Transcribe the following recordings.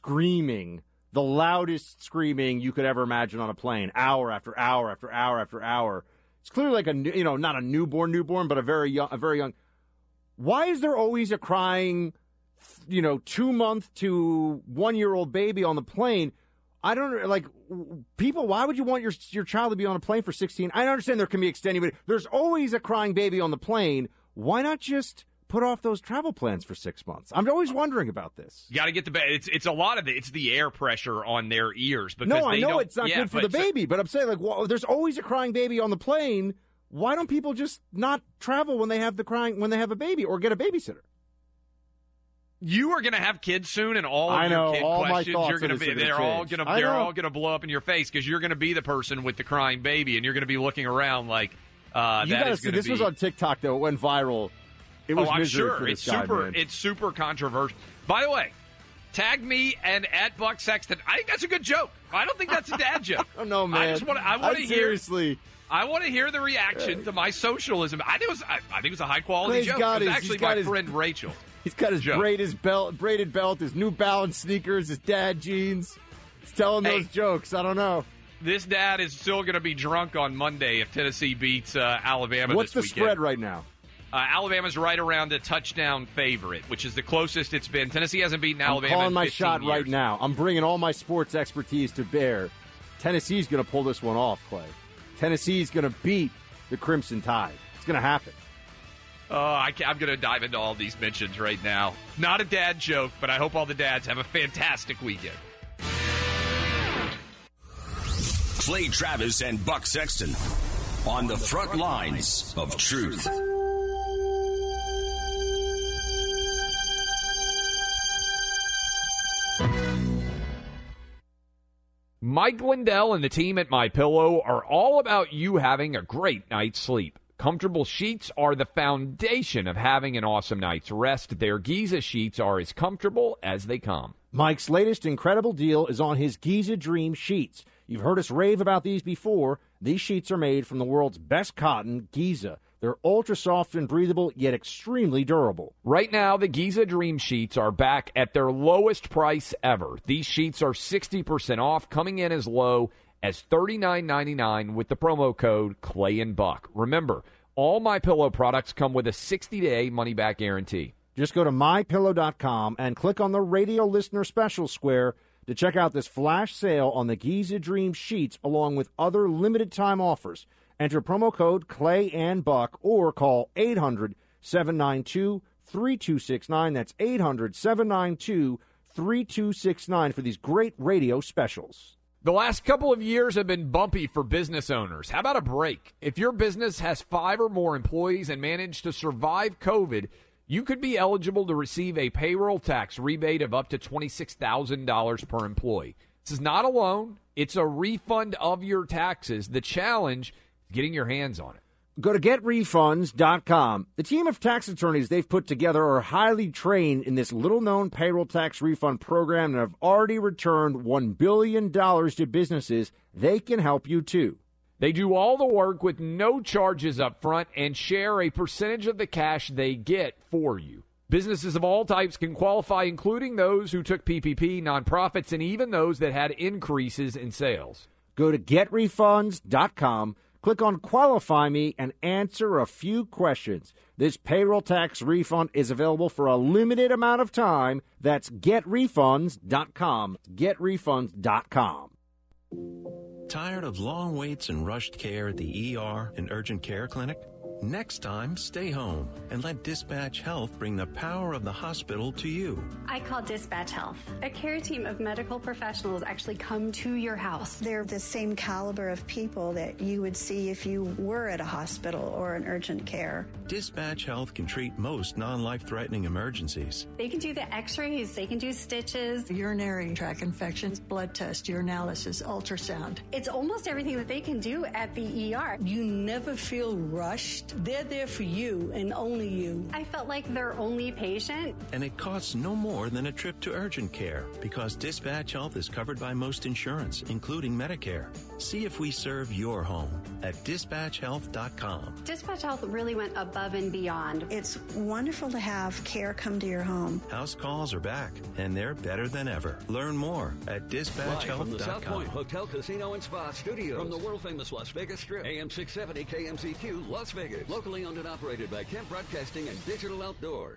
screaming, the loudest screaming you could ever imagine on a plane, hour after hour after hour after hour. It's clearly like not a newborn, but a very young. Why is there always a crying, 2-month to 1-year-old baby on the plane? I don't like people. Why would you want your child to be on a plane for 16? I understand there can be extenuating, but there's always a crying baby on the plane. Why not just put off those travel plans for 6 months? I'm always wondering about this. You got to get it's a lot of it's the air pressure on their ears. Because no, I know it's not good for the baby, but I'm saying there's always a crying baby on the plane. Why don't people just not travel when they have a baby or get a babysitter? You are going to have kids soon, and all of your kid questions you're going to be they're all going to blow up in your face because you're going to be the person with the crying baby, and you're going to be looking around like This was on TikTok though. It went viral. It was I'm sure for this guy, man. It's super controversial. By the way, tag me and at Buck Sexton. I think that's a good joke. I don't think that's a dad joke. Oh no, man! I want to hear seriously. I want to hear the reaction to my socialism. I think it was a high quality joke. It was actually my friend Rachel. He's got his braided belt, his New Balance sneakers, his dad jeans. He's telling those jokes. I don't know. This dad is still going to be drunk on Monday if Tennessee beats Alabama. What's this the spread right now? Alabama's right around a touchdown favorite, which is the closest it's been. Tennessee hasn't beaten Alabama I'm calling in my 15 shot years. right now. I'm bringing all my sports expertise to bear. Tennessee's going to pull this one off, Clay. Tennessee's going to beat the Crimson Tide. It's going to happen. I'm going to dive into all these mentions right now. Not a dad joke, but I hope all the dads have a fantastic weekend. Clay Travis and Buck Sexton on the front lines of truth. Mike Lindell and the team at MyPillow are all about you having a great night's sleep. Comfortable sheets are the foundation of having an awesome night's rest. Their Giza sheets are as comfortable as they come. Mike's latest incredible deal is on his Giza Dream sheets. You've heard us rave about these before. These sheets are made from the world's best cotton, Giza. They're ultra soft and breathable, yet extremely durable. Right now, the Giza Dream sheets are back at their lowest price ever. These sheets are 60% off, coming in as low as $39.99 with the promo code Clay and Buck. Remember, all MyPillow products come with a 60-day money-back guarantee. Just go to MyPillow.com and click on the radio listener special square to check out this flash sale on the Giza Dream sheets along with other limited-time offers. Enter promo code Clay and Buck or call 800-792-3269. That's 800-792-3269 for these great radio specials. The last couple of years have been bumpy for business owners. How about a break? If your business has 5 or more employees and managed to survive COVID, you could be eligible to receive a payroll tax rebate of up to $26,000 per employee. This is not a loan. It's a refund of your taxes. The challenge is getting your hands on it. Go to getrefunds.com. The team of tax attorneys they've put together are highly trained in this little-known payroll tax refund program and have already returned $1 billion to businesses. They can help you, too. They do all the work with no charges up front and share a percentage of the cash they get for you. Businesses of all types can qualify, including those who took PPP, nonprofits, and even those that had increases in sales. Go to getrefunds.com. Click on Qualify Me and answer a few questions. This payroll tax refund is available for a limited amount of time. That's getrefunds.com. Getrefunds.com. Tired of long waits and rushed care at the ER and urgent care clinic? Next time, stay home and let Dispatch Health bring the power of the hospital to you. I call Dispatch Health. A care team of medical professionals actually come to your house. They're the same caliber of people that you would see if you were at a hospital or an urgent care. Dispatch Health can treat most non-life-threatening emergencies. They can do the x-rays, they can do stitches, urinary tract infections, blood test, urinalysis, ultrasound. It's almost everything that they can do at the ER. You never feel rushed. They're there for you and only you. I felt like their only patient. And it costs no more than a trip to urgent care because Dispatch Health is covered by most insurance, including Medicare. See if we serve your home at dispatchhealth.com. Dispatch Health really went above and beyond. It's wonderful to have care come to your home. House calls are back, and they're better than ever. Learn more at dispatchhealth.com. From the South Point Hotel, Casino, and Spa Studios. From the world-famous Las Vegas Strip. AM 670 KMZQ, Las Vegas. Locally owned and operated by Kemp Broadcasting and Digital Outdoor.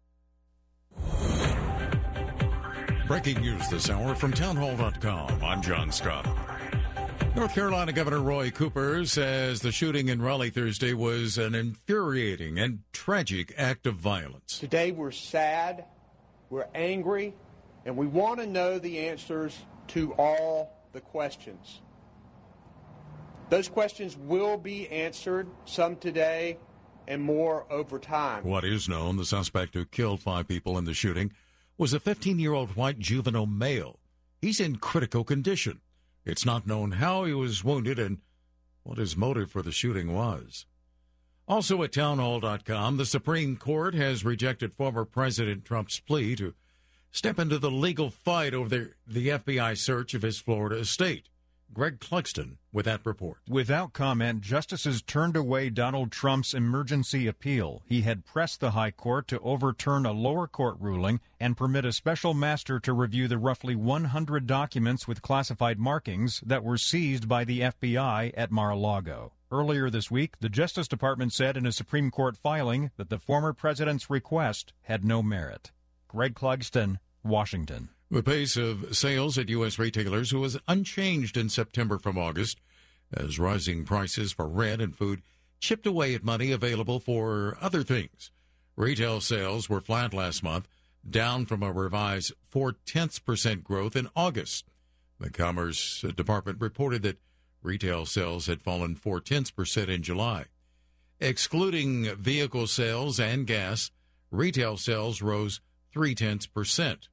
Breaking news this hour from townhall.com. I'm John Scott. North Carolina Governor Roy Cooper says the shooting in Raleigh Thursday was an infuriating and tragic act of violence. Today we're sad, we're angry, and we want to know the answers to all the questions. Those questions will be answered, some today and more over time. What is known, the suspect who killed 5 people in the shooting was a 15-year-old white juvenile male. He's in critical condition. It's not known how he was wounded and what his motive for the shooting was. Also at townhall.com, the Supreme Court has rejected former President Trump's plea to step into the legal fight over the FBI search of his Florida estate. Greg Clugston with that report. Without comment, justices turned away Donald Trump's emergency appeal. He had pressed the high court to overturn a lower court ruling and permit a special master to review the roughly 100 documents with classified markings that were seized by the FBI at Mar-a-Lago. Earlier this week, the Justice Department said in a Supreme Court filing that the former president's request had no merit. Greg Clugston, Washington. The pace of sales at U.S. retailers was unchanged in September from August, as rising prices for rent and food chipped away at money available for other things. Retail sales were flat last month, down from a revised 0.4% growth in August. The Commerce Department reported that retail sales had fallen 0.4% in July. Excluding vehicle sales and gas, retail sales rose 0.3%.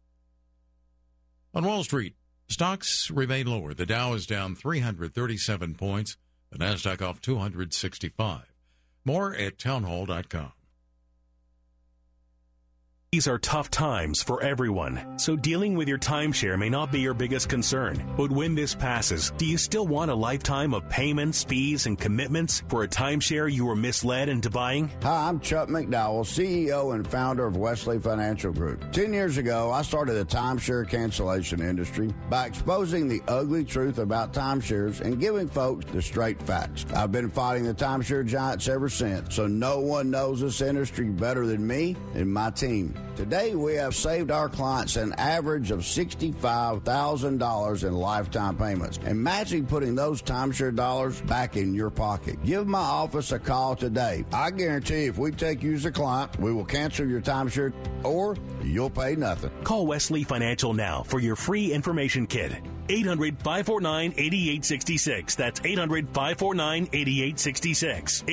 On Wall Street, stocks remain lower. The Dow is down 337 points. The Nasdaq off 265. More at townhall.com. These are tough times for everyone, so dealing with your timeshare may not be your biggest concern. But when this passes, do you still want a lifetime of payments, fees, and commitments for a timeshare you were misled into buying? Hi, I'm Chuck McDowell, CEO and founder of Wesley Financial Group. 10 years ago, I started the timeshare cancellation industry by exposing the ugly truth about timeshares and giving folks the straight facts. I've been fighting the timeshare giants ever since, so no one knows this industry better than me and my team. Today, we have saved our clients an average of $65,000 in lifetime payments and matching putting those timeshare dollars back in your pocket. Give my office a call today. I guarantee if we take you as a client, we will cancel your timeshare or you'll pay nothing. Call Wesley Financial now for your free information kit. 800-549-8866. That's 800-549-8866.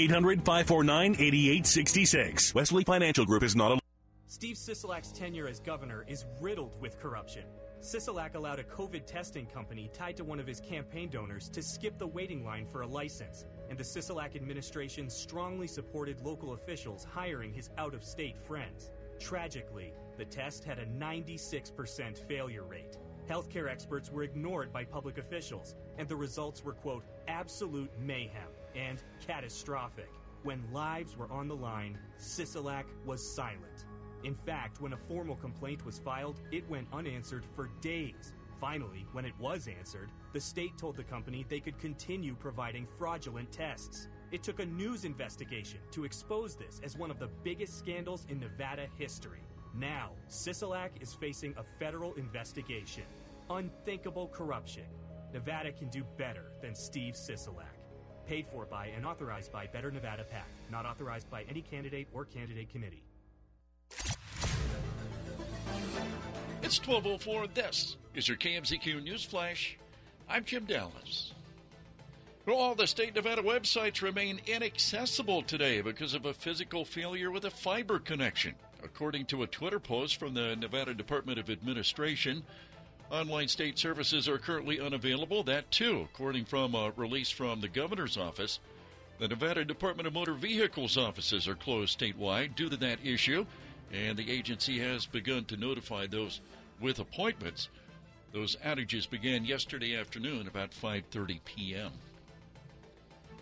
800-549-8866. Wesley Financial Group is not a... Steve Sisolak's tenure as governor is riddled with corruption. Sisolak allowed a COVID testing company tied to one of his campaign donors to skip the waiting line for a license, and the Sisolak administration strongly supported local officials hiring his out-of-state friends. Tragically, the test had a 96% failure rate. Healthcare experts were ignored by public officials, and the results were, quote, absolute mayhem and catastrophic. When lives were on the line, Sisolak was silent. In fact, when a formal complaint was filed, it went unanswered for days. Finally, when it was answered, the state told the company they could continue providing fraudulent tests. It took a news investigation to expose this as one of the biggest scandals in Nevada history. Now, Sisolak is facing a federal investigation. Unthinkable corruption. Nevada can do better than Steve Sisolak. Paid for by and authorized by Better Nevada PAC. Not authorized by any candidate or candidate committee. It's 12:04. This is your KMZQ News Flash. I'm Jim Dallas. Well, all the state Nevada websites remain inaccessible today because of a physical failure with a fiber connection. According to a Twitter post from the Nevada Department of Administration, online state services are currently unavailable. That, too, according from a release from the governor's office. The Nevada Department of Motor Vehicles offices are closed statewide due to that issue, and the agency has begun to notify those with appointments. Those outages began yesterday afternoon about 5:30 p.m.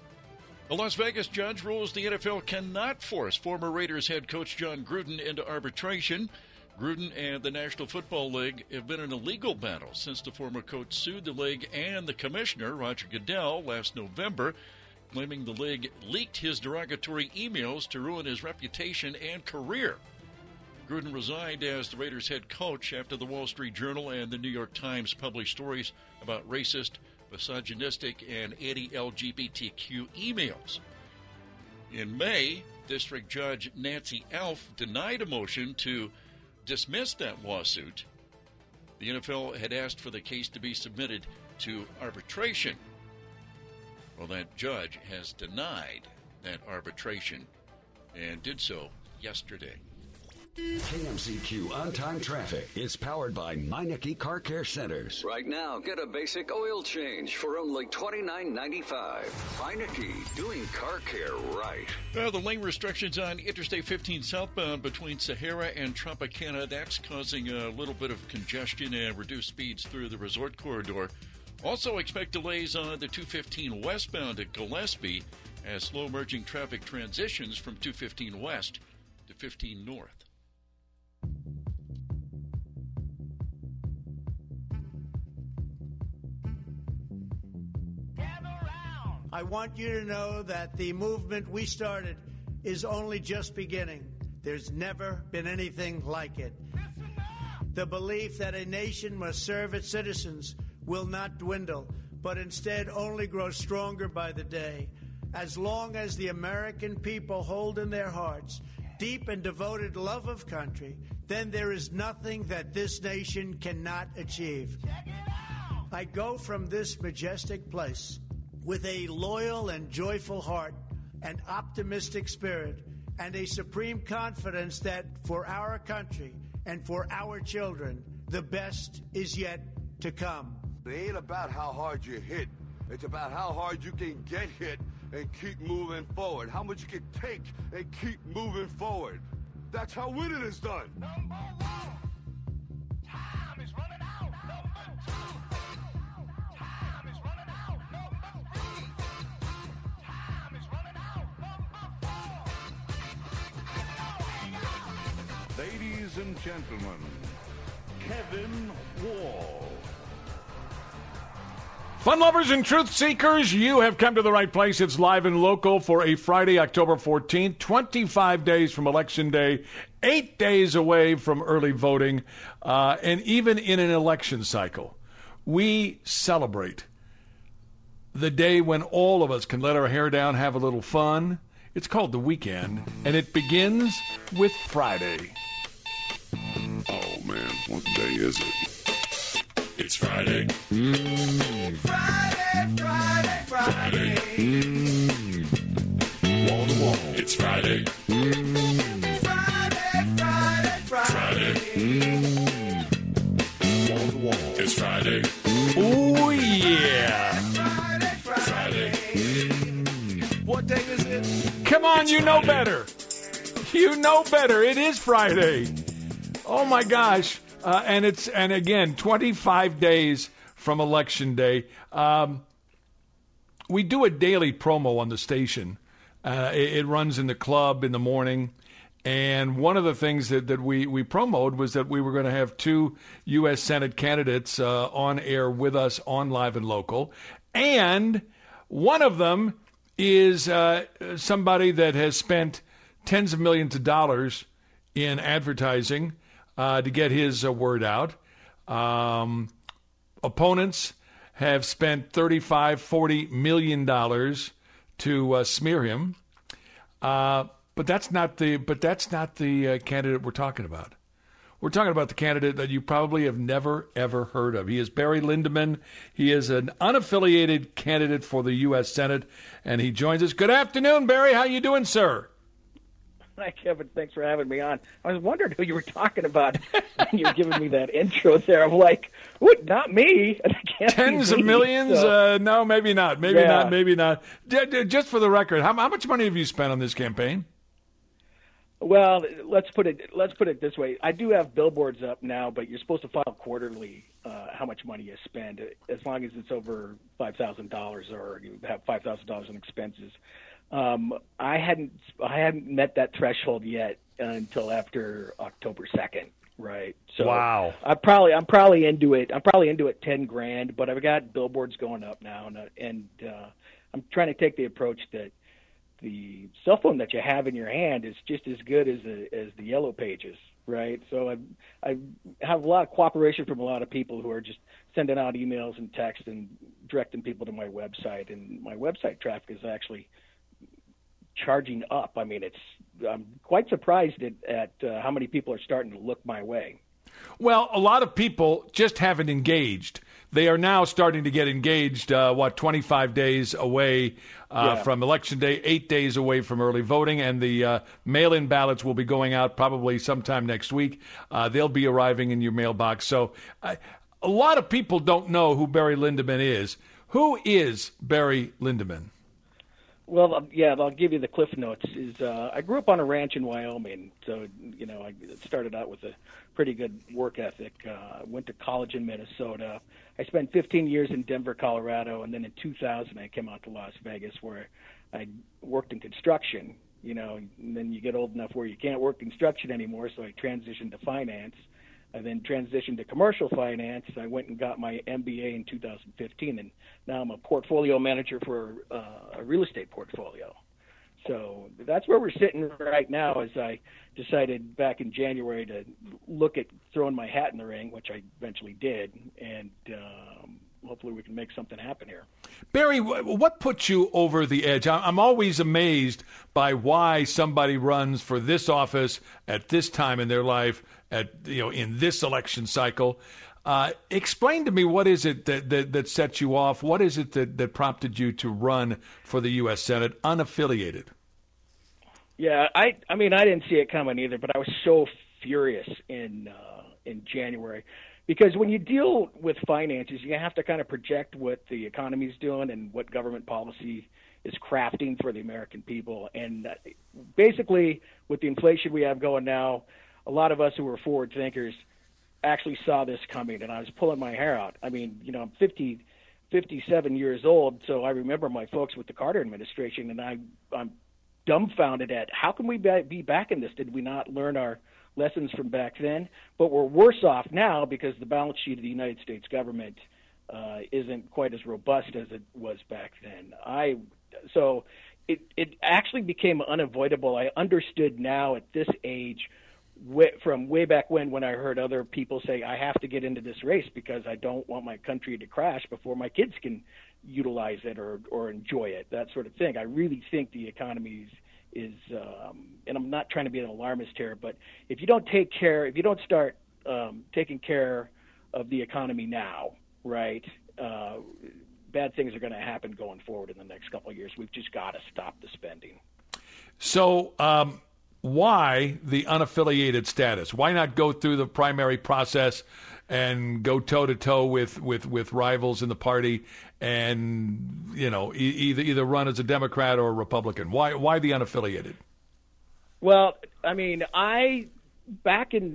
A Las Vegas judge rules the NFL cannot force former Raiders head coach John Gruden into arbitration. Gruden and the National Football League have been in a legal battle since the former coach sued the league and the commissioner, Roger Goodell, last November, claiming the league leaked his derogatory emails to ruin his reputation and career. Gruden resigned as the Raiders head coach after the Wall Street Journal and the New York Times published stories about racist, misogynistic, and anti-LGBTQ emails. In May, District Judge Nancy Elf denied a motion to dismiss that lawsuit. The NFL had asked for the case to be submitted to arbitration. Well, that judge has denied that arbitration and did so yesterday. KMZQ On-Time Traffic is powered by Meineke Car Care Centers. Right now, get a basic oil change for only $29.95. Meineke, doing car care right. Well, the lane restrictions on Interstate 15 southbound between Sahara and Tropicana, that's causing a little bit of congestion and reduced speeds through the resort corridor. Also expect delays on the 215 westbound at Gillespie as slow-merging traffic transitions from 215 west to 15 north. I want you to know that the movement we started is only just beginning. There's never been anything like it. The belief that a nation must serve its citizens will not dwindle, but instead only grow stronger by the day. As long as the American people hold in their hearts deep and devoted love of country, then there is nothing that this nation cannot achieve. I go from this majestic place with a loyal and joyful heart, an optimistic spirit, and a supreme confidence that for our country and for our children, the best is yet to come. It ain't about how hard you hit. It's about how hard you can get hit and keep moving forward. How much you can take and keep moving forward. That's how winning is done. Number one. Time is running out. Number two. Time is running out. Number three. Time is running out. Number four. Ladies and gentlemen, Kevin Wall. Fun lovers and truth seekers, you have come to the right place. It's Live and Local for a Friday, October 14th, 25 days from Election Day, 8 days away from early voting, and even in an election cycle, we celebrate the day when all of us can let our hair down, have a little fun. It's called the weekend, and it begins with Friday. Oh, man, what day is it? It's Friday. Friday. Wall to wall. It's Friday. Friday. Wall to wall. It's Friday. Oh, yeah. Friday. What day is it? Come on, It's you Friday. know better. You know better. It is Friday. Oh, my gosh. And again, 25 days from Election Day. We do a daily promo on the station. It runs in the club in the morning. And one of the things that we promoted was that we were going to have two U.S. Senate candidates on air with us on Live and Local. And one of them is somebody that has spent tens of millions of dollars in advertising to get his word out. Opponents have spent $35-40 million to smear him. But that's not the candidate we're talking about. We're talking about the candidate that you probably have never, ever heard of. He is Barry Lindeman. He is an unaffiliated candidate for the U.S. Senate, and he joins us. Good afternoon, Barry. How you doing, sir? Hi, Kevin. Thanks for having me on. I was wondering who you were talking about when you were giving me that intro there. I'm like, what? Not me. Tens of millions? So. No, maybe not. Maybe not. Just for the record, how much money have you spent on this campaign? Well, let's put it this way. I do have billboards up now, but you're supposed to file quarterly how much money you spend, as long as it's over $5,000 or you have $5,000 in expenses. I hadn't met that threshold yet until after October 2nd. Right. So wow. I'm probably into it. I'm probably into it $10,000, but I've got billboards going up now, and I'm trying to take the approach that the cell phone that you have in your hand is just as good as the Yellow Pages. Right. So I have a lot of cooperation from a lot of people who are just sending out emails and texts and directing people to my website, and my website traffic is actually charging up. I mean, I'm quite surprised at how many people are starting to look my way. Well, a lot of people just haven't engaged. They are now starting to get engaged, 25 days away from Election Day, 8 days away from early voting, and the mail-in ballots will be going out probably sometime next week. They'll be arriving in your mailbox. So a lot of people don't know who Barry Lindeman is. Who is Barry Lindeman? Well, I'll give you the Cliff Notes. I grew up on a ranch in Wyoming, so I started out with a pretty good work ethic. Went to college in Minnesota. I spent 15 years in Denver, Colorado, and then in 2000 I came out to Las Vegas, where I worked in construction. And then you get old enough where you can't work construction anymore, so I transitioned to finance. I then transitioned to commercial finance. I went and got my MBA in 2015, and now I'm a portfolio manager for a real estate portfolio. So that's where we're sitting right now, as I decided back in January to look at throwing my hat in the ring, which I eventually did, and hopefully we can make something happen here. Barry, what puts you over the edge? I'm always amazed by why somebody runs for this office at this time in their life, in this election cycle. Explain to me, what is it that sets you off? What is it that prompted you to run for the U.S. Senate unaffiliated? Yeah, I didn't see it coming either, but I was so furious in January. Because when you deal with finances, you have to kind of project what the economy's doing and what government policy is crafting for the American people. And basically, with the inflation we have going now, a lot of us who were forward thinkers actually saw this coming, and I was pulling my hair out. I mean, I'm 57 years old, so I remember my folks with the Carter administration, and I'm dumbfounded at how can we be back in this? Did we not learn our lessons from back then? But we're worse off now because the balance sheet of the United States government isn't quite as robust as it was back then. So it actually became unavoidable. I understood now at this age, from way back when I heard other people say, I have to get into this race because I don't want my country to crash before my kids can utilize it or enjoy it, that sort of thing. I really think the economy is and I'm not trying to be an alarmist here, but if you don't start taking care of the economy now, right, bad things are going to happen going forward in the next couple of years. We've just got to stop the spending. So why the unaffiliated status? Why not go through the primary process and go toe-to-toe with rivals in the party and, either run as a Democrat or a Republican? Why the unaffiliated? Well, I mean, back in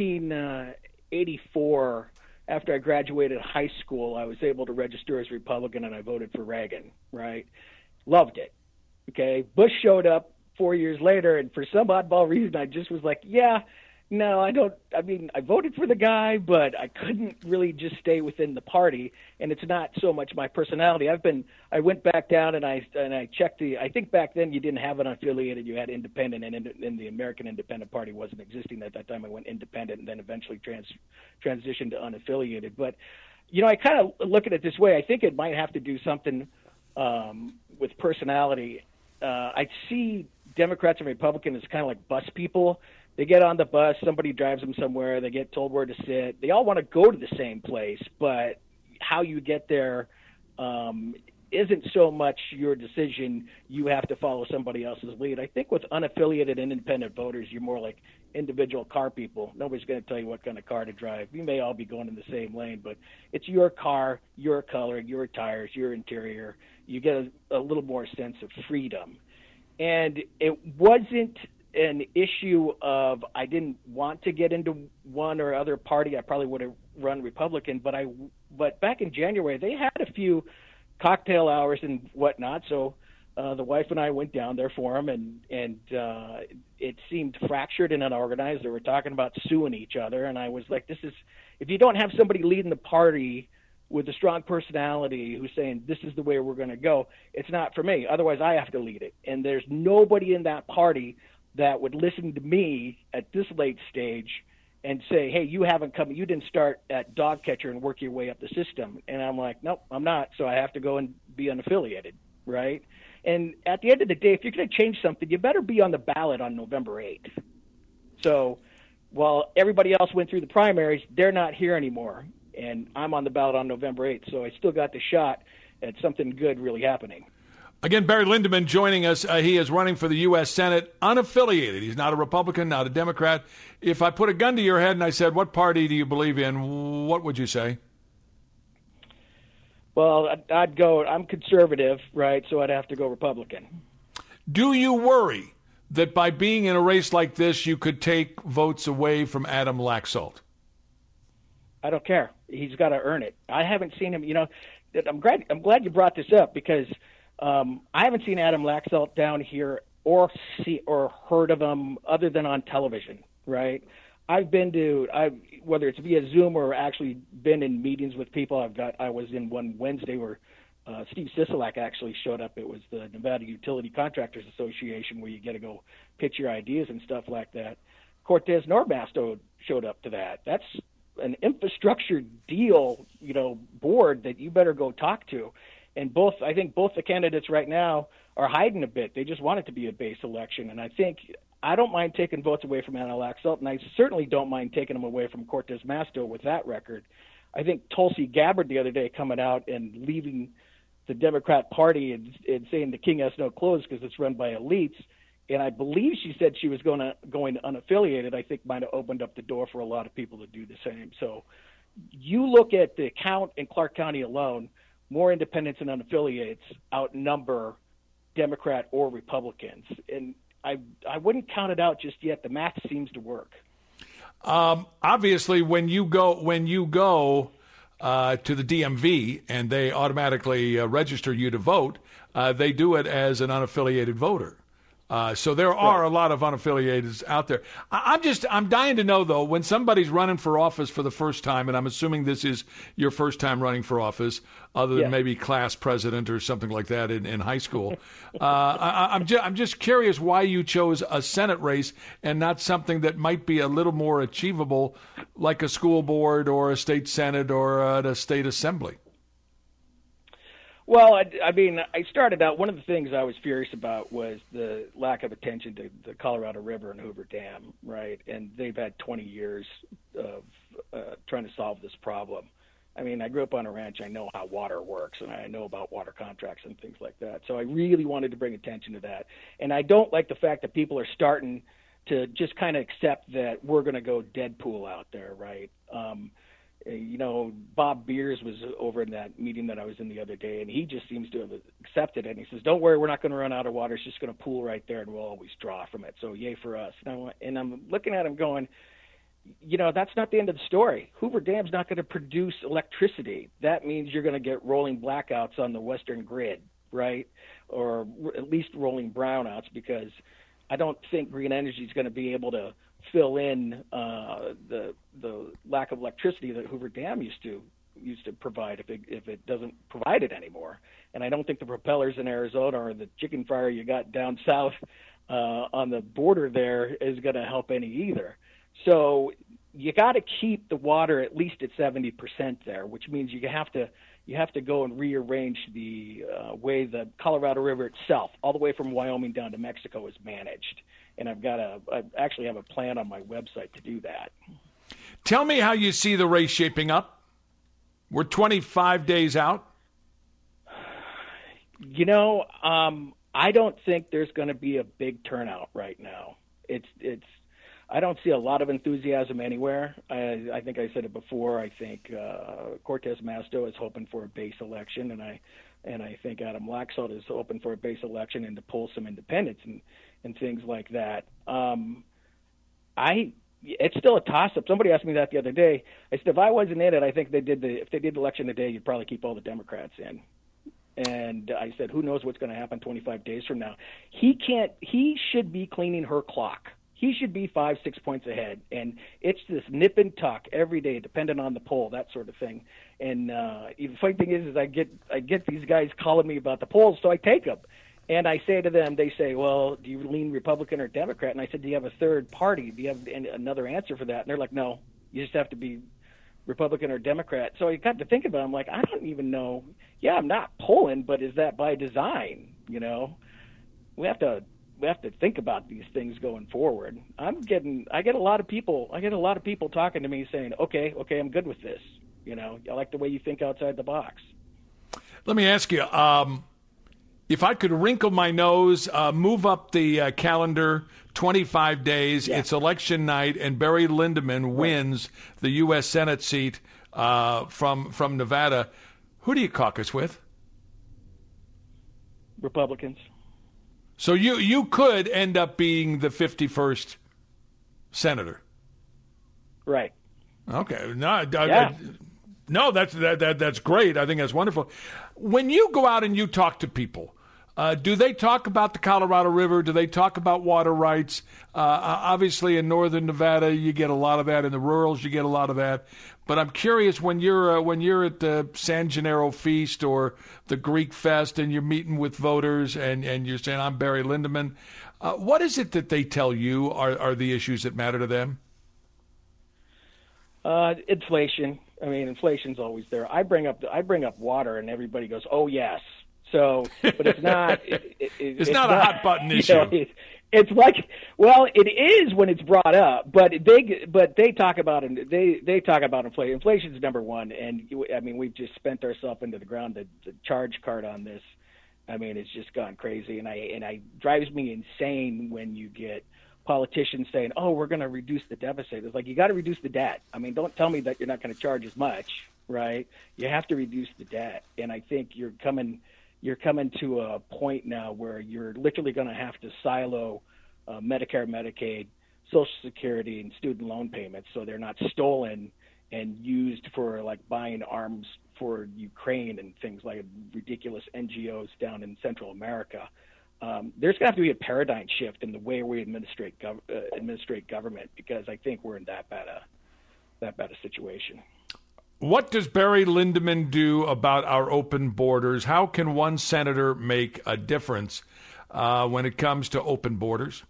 1984, after I graduated high school, I was able to register as Republican, and I voted for Reagan, right? Loved it. Okay. Bush showed up 4 years later, and for some oddball reason, I just was like, no, I don't. I mean, I voted for the guy, but I couldn't really just stay within the party. And it's not so much my personality. I went back down and I checked I think back then you didn't have an unaffiliated, you had independent, and the American Independent Party wasn't existing at that time. I went independent and then eventually transitioned to unaffiliated. But, I kind of look at it this way. I think it might have to do something with personality. I see Democrats and Republicans as kind of like bus people. They get on the bus, somebody drives them somewhere, they get told where to sit. They all want to go to the same place, but how you get there isn't so much your decision. You have to follow somebody else's lead. I think with unaffiliated and independent voters, you're more like individual car people. Nobody's going to tell you what kind of car to drive. You may all be going in the same lane, but it's your car, your color, your tires, your interior. You get a little more sense of freedom. And it wasn't an issue of I didn't want to get into one or other party. I probably would have run Republican, but back in January they had a few cocktail hours and whatnot. So the wife and I went down there for him, and it seemed fractured and unorganized. They were talking about suing each other, and I was like, if you don't have somebody leading the party with a strong personality who's saying this is the way we're going to go, it's not for me. Otherwise, I have to lead it. And there's nobody in that party that would listen to me at this late stage and say, hey, you didn't start at dog catcher and work your way up the system. And I'm like, nope, I'm not. So I have to go and be unaffiliated, right? And at the end of the day, if you're going to change something, you better be on the ballot on November 8th. So while everybody else went through the primaries, they're not here anymore. And I'm on the ballot on November 8th. So I still got the shot at something good really happening. Again, Barry Lindeman joining us. He is running for the U.S. Senate, unaffiliated. He's not a Republican, not a Democrat. If I put a gun to your head and I said, what party do you believe in, what would you say? Well, I'd go, I'm conservative, right, so I'd have to go Republican. Do you worry that by being in a race like this, you could take votes away from Adam Laxalt? I don't care. He's got to earn it. I haven't seen him, I'm glad you brought this up because I haven't seen Adam Laxalt down here or heard of him other than on television, right? I've been to, whether it's via Zoom or actually been in meetings with people. I was in one Wednesday where Steve Sisolak actually showed up. It was the Nevada Utility Contractors Association where you get to go pitch your ideas and stuff like that. Cortez Normasto showed up to that. That's an infrastructure deal, board that you better go talk to. And I think both the candidates right now are hiding a bit. They just want it to be a base election. And I don't mind taking votes away from Anna Laxalt, and I certainly don't mind taking them away from Cortez Masto with that record. I think Tulsi Gabbard the other day coming out and leaving the Democrat Party and saying the king has no clothes because it's run by elites, and I believe she said she was going unaffiliated, I think might have opened up the door for a lot of people to do the same. So you look at the count in Clark County alone, more independents and unaffiliates outnumber Democrat or Republicans. And I wouldn't count it out just yet. The math seems to work. Obviously, when you go to the DMV and they automatically register you to vote, they do it as an unaffiliated voter. So there are a lot of unaffiliated out there. I'm dying to know, though, when somebody's running for office for the first time, and I'm assuming this is your first time running for office, other than maybe class president or something like that in high school. I'm just curious why you chose a Senate race and not something that might be a little more achievable, like a school board or a state senate or a state assembly. Well, I started out, one of the things I was furious about was the lack of attention to the Colorado River and Hoover Dam, right? And they've had 20 years of trying to solve this problem. I mean, I grew up on a ranch. I know how water works, and I know about water contracts and things like that. So I really wanted to bring attention to that. And I don't like the fact that people are starting to just kind of accept that we're going to go Deadpool out there, right? Bob Beers was over in that meeting that I was in the other day, and he just seems to have accepted it. And he says, don't worry, we're not going to run out of water. It's just going to pool right there, and we'll always draw from it. So yay for us. And I'm looking at him going, that's not the end of the story. Hoover Dam's not going to produce electricity. That means you're going to get rolling blackouts on the Western grid, right? Or at least rolling brownouts, because I don't think green energy is going to be able to fill in the lack of electricity that Hoover Dam used to provide if it doesn't provide it anymore. And I don't think the propellers in Arizona or the chicken fryer you got down south on the border there is going to help any either. So you got to keep the water at least at 70% there, which means you have to go and rearrange the way the Colorado River itself, all the way from Wyoming down to Mexico, is managed. And I actually have a plan on my website to do that. Tell me how you see the race shaping up. We're 25 days out. I don't think there's going to be a big turnout right now. I don't see a lot of enthusiasm anywhere. I think I said it before. I think Cortez Masto is hoping for a base election, and I think Adam Laxalt is hoping for a base election and to pull some independents and things like that. It's still a toss-up. Somebody asked me that the other day. I said, if I wasn't in it, I think if they did election today, you'd probably keep all the Democrats in. And I said, who knows what's going to happen 25 days from now? He should be cleaning her clock. He should be 5-6 points ahead. And it's this nip and tuck every day, depending on the poll, that sort of thing. And the funny thing is I get these guys calling me about the polls, so I take them. And I say to them, they say, well, do you lean Republican or Democrat? And I said, do you have a third party? Do you have another answer for that? And they're like, no, you just have to be Republican or Democrat. So I got to think about it. I'm like, I don't even know. Yeah, I'm not polling, but is that by design? You know, we have to think about these things going forward. I get a lot of people talking to me saying, okay, I'm good with this. You know, I like the way you think outside the box. Let me ask you, if I could wrinkle my nose, move up the calendar 25 days, it's election night, and Barry Lindeman wins the U.S. Senate seat from Nevada, who do you caucus with? Republicans. So you could end up being the 51st senator. Right. Okay. No, that's great. I think that's wonderful. When you go out and you talk to people, do they talk about the Colorado River? Do they talk about water rights? Obviously, in northern Nevada, you get a lot of that. In the rurals, you get a lot of that. But I'm curious, when you're at the San Gennaro Feast or the Greek Fest and you're meeting with voters and you're saying, I'm Barry Lindeman, what is it that they tell you are the issues that matter to them? Inflation. I mean, inflation's always there. I bring up water, and everybody goes, "Oh yes." So, but it's not. It's not a hot button issue. Know, it's like, well, it is when it's brought up, but they talk about it. They talk about inflation. Inflation's number one, and I mean, we've just spent ourselves into the ground. The charge card on this, I mean, it's just gone crazy, and it drives me insane when you get politicians saying, "Oh, we're going to reduce the deficit." It's like, you got to reduce the debt. I mean, don't tell me that you're not going to charge as much, right? You have to reduce the debt, and I think you're coming to a point now where you're literally going to have to silo Medicare, Medicaid, Social Security, and student loan payments, so they're not stolen and used for like buying arms for Ukraine and things like ridiculous NGOs down in Central America. There's going to have to be a paradigm shift in the way we administrate government, because I think we're in that bad a situation. What does Barry Lindeman do about our open borders? How can one senator make a difference when it comes to open borders?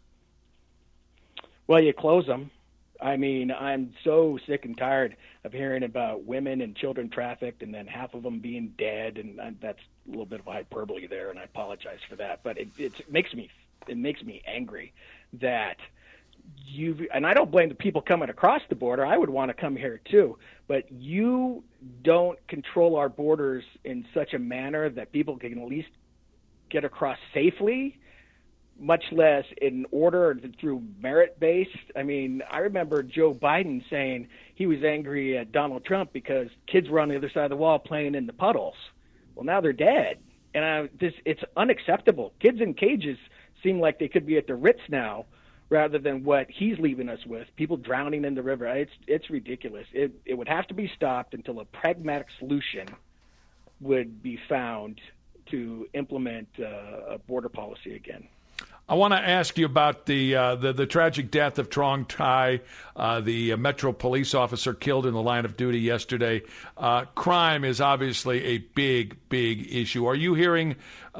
Well, you close them. I mean, I'm so sick and tired of hearing about women and children trafficked and then half of them being dead, and that's a little bit of hyperbole there, and I apologize for that. But it makes me angry that and I don't blame the people coming across the border. I would want to come here too, but you don't control our borders in such a manner that people can at least get across safely, much less in order or through merit-based. I mean, I remember Joe Biden saying he was angry at Donald Trump because kids were on the other side of the wall playing in the puddles. Well, now they're dead. And it's unacceptable. Kids in cages seem like they could be at the Ritz now rather than what he's leaving us with, people drowning in the river. It's ridiculous. It would have to be stopped until a pragmatic solution would be found to implement a border policy again. I want to ask you about the tragic death of Trong Tai, the Metro police officer killed in the line of duty yesterday. Crime is obviously a big issue. Are you hearing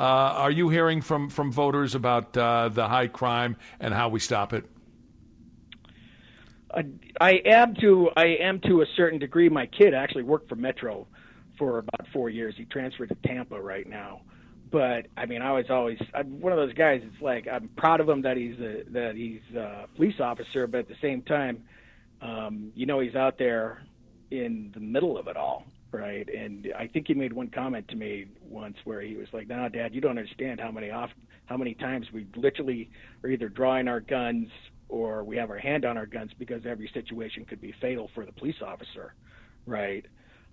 from voters about the high crime and how we stop it? I am to a certain degree. My kid actually worked for Metro for about 4 years. He transferred to Tampa right now. But I mean, I'm one of those guys. It's like, I'm proud of him that he's a police officer, but at the same time, he's out there in the middle of it all, right? And I think he made one comment to me once where he was like, "No, Dad, you don't understand how many times we literally are either drawing our guns or we have our hand on our guns because every situation could be fatal for the police officer, right?"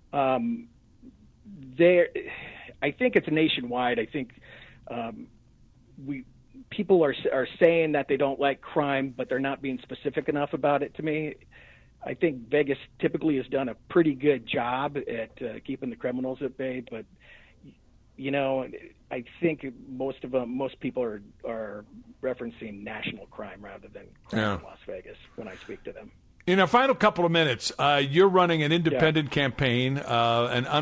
I think it's nationwide. I think people are saying that they don't like crime, but they're not being specific enough about it to me. I think Vegas typically has done a pretty good job at keeping the criminals at bay, but I think most people are referencing national crime rather than crime in Las Vegas when I speak to them. In a final couple of minutes, you're running an independent campaign, an